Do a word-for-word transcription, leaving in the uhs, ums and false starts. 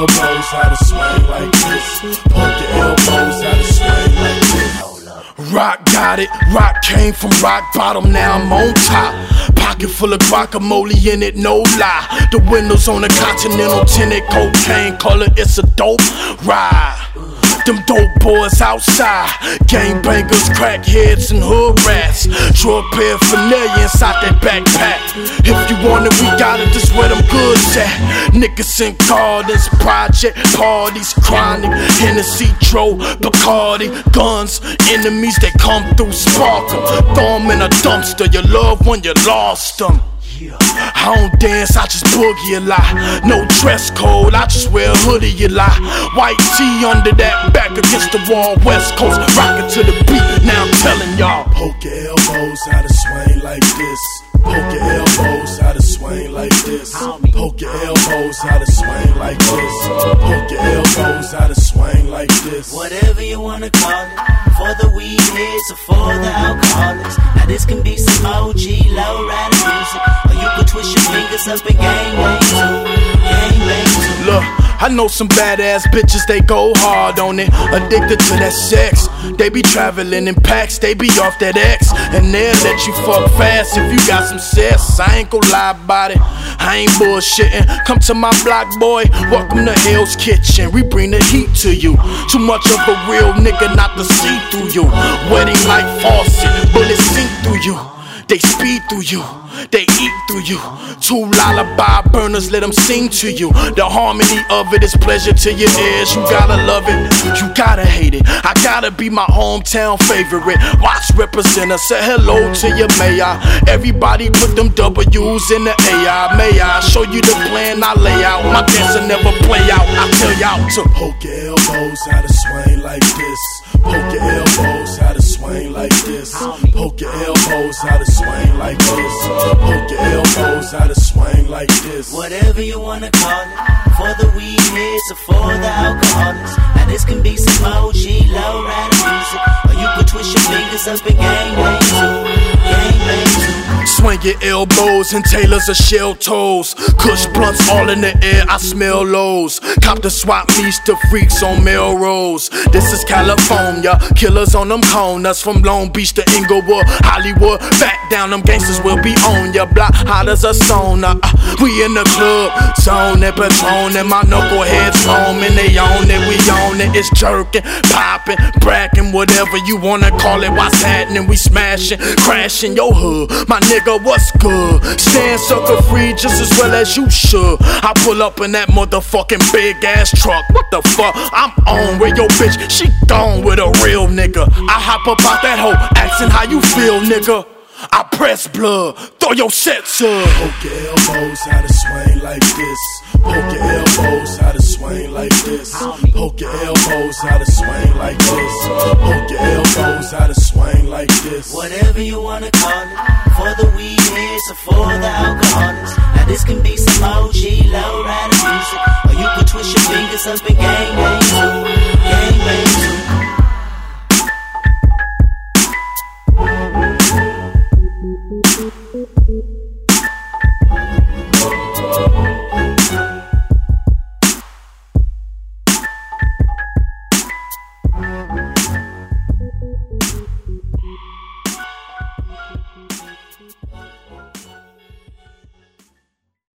elbows, how to swing like this. Poke your elbows, how to swing like this. Rock got it, rock came from rock bottom, now I'm on top. Pocket full of guacamole in it, no lie. The windows on the Continental tinted cocaine color, it's a dope ride. Them dope boys outside, gangbangers, crackheads, and hood rats. Drug paraphernalia inside that backpack. If you want it, we got it, this where them goods at. Niggas in gardens, project parties, chronic, Hennessy, Dro, Bacardi, guns, enemies that come through, spark 'em. Throw 'em in a dumpster, your loved one, you lost them. I don't dance, I just boogie a lot. No dress code, I just wear a hoodie a lot. White tee under that, back against the wall, West Coast, rockin' to the beat. Now I'm telling y'all, poke your elbows, how to swing like this. Poke your elbows, how to swing like this. Poke your elbows, how to swing like this. Poke your elbows, how to swing like this. Whatever you wanna call it, for the weed heads or for the alcoholics. Now this can be some O G low rider music, or you could twist your fingers up and gang bang too, gang bang too. Look, I know some badass bitches, they go hard on it. Addicted to that sex, they be traveling in packs, they be off that X. And they'll let you fuck fast if you got some sense. I ain't gon' lie about it, I ain't bullshitting. Come to my block, boy, welcome to Hell's Kitchen. We bring the heat to you. Too much of a real nigga not to see through you. Wedding like faucet, bullets sink through you. They speed through you, they eat through you. Two lullaby burners, let them sing to you. The harmony of it is pleasure to your ears. You gotta love it, you gotta hate it. I gotta be my hometown favorite. Watch represent us, say hello to your mayor. Everybody put them W's in the A I. May I show you the plan I lay out? My dancer never play out, I tell y'all to poke your elbows, how to swing like this. Poke your elbows, how to swing like this. Poke your elbows, how to swing like this. Poke your elbows, how to swing like this. Whatever you wanna call it, for the weed heads or for the alcoholics. Now this can be some O G low rider music, or you could twist your fingers up and gang bang too, gang bang too. Swing your elbows and tailors of shell toes. Kush blunts all in the air, I smell lows. Cop the swap meets to freaks on Melrose. This is California, killers on them corners. From Long Beach to Inglewood, Hollywood. Back down, them gangsters will be on your block, hot as a sauna. uh, We in the club, zone and Patron, and my knuckleheads roaming. They own it, we own it. It's jerking, popping, bracking, whatever you wanna call it. What's happening? We smashing, crashing your hood. My nigga, what's good? Stand sucker free just as well as you should. I pull up in that motherfucking big ass truck. What the fuck? I'm on with your bitch, she gone with a real nigga. I hop up out that hoe, asking how you feel, nigga. I press blood, throw your sets up. Poke your elbows, how to swing like this. Poke your elbows, how to swing like this. Poke your elbows, how to swing like this. Poke your elbows, how to swing like this. Whatever you wanna call it, for the weed heads or for the alcoholics. Now this can be some O G low rider music, or you could twist your fingers up and gang bang too.